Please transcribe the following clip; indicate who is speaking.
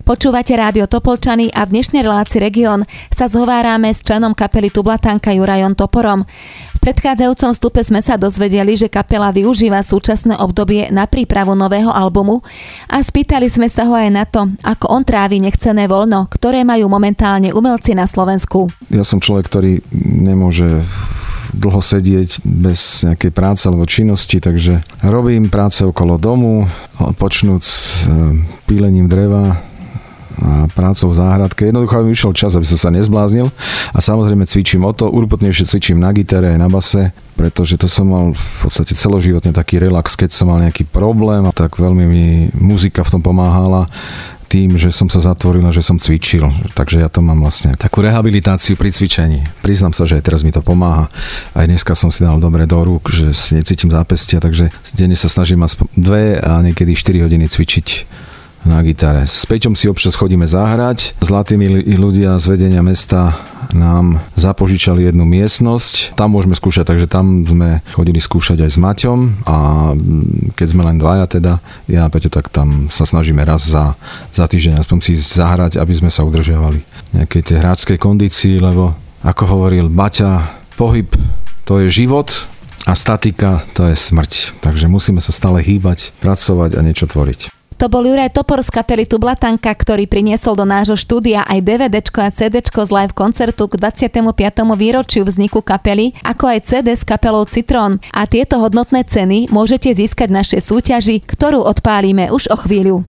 Speaker 1: Počúvate Rádio Topolčany a v dnešnej relácii Region sa zhovárame s členom kapely Tublatanka Jurajom Toporom. V predchádzajúcom vstupe sme sa dozvedeli, že kapela využíva súčasné obdobie na prípravu nového albumu a spýtali sme sa ho aj na to, ako on trávi nechcené voľno, ktoré majú momentálne umelci na Slovensku.
Speaker 2: Ja som človek, ktorý nemôže dlho sedieť bez nejakej práce alebo činnosti, takže robím práce okolo domu, počnúc s pílením dreva a prácou v záhradke. Jednoducho mi vyšiel čas, aby som sa nezbláznil a samozrejme cvičím o to, urputnejšie cvičím na gitare aj na base, pretože to som mal v podstate celoživotne taký relax, keď som mal nejaký problém a tak veľmi mi muzika v tom pomáhala tým, že som sa zatvoril a že som cvičil. Takže ja to mám vlastne takú rehabilitáciu pri cvičení. Priznám sa, že aj teraz mi to pomáha. Aj dneska som si dal dobre do rúk, že si necítim zápestia, takže denne sa snažím aspoň 2 a niekedy 4 hodiny cvičiť na gitare. S Peťom si občas chodíme zahrať. Zlatými ľudia z vedenia mesta nám zapožičali jednu miestnosť. Tam môžeme skúšať, takže tam sme chodili skúšať aj s Maťom a keď sme len dvaja teda, ja a Peťo, tak tam sa snažíme raz za týždeň aspoň si zahrať, aby sme sa udržiavali nejakej tej hráčskej kondícii, lebo ako hovoril Baťa, pohyb to je život a statika to je smrť. Takže musíme sa stále hýbať, pracovať a niečo tvoriť.
Speaker 1: To bol Juraj Topor z kapely Tublatanka, ktorý priniesol do nášho štúdia aj DVDčko a CDčko z live koncertu k 25. výročiu vzniku kapely, ako aj CD s kapelou Citrón. A tieto hodnotné ceny môžete získať v našej súťaži, ktorú odpálime už o chvíľu.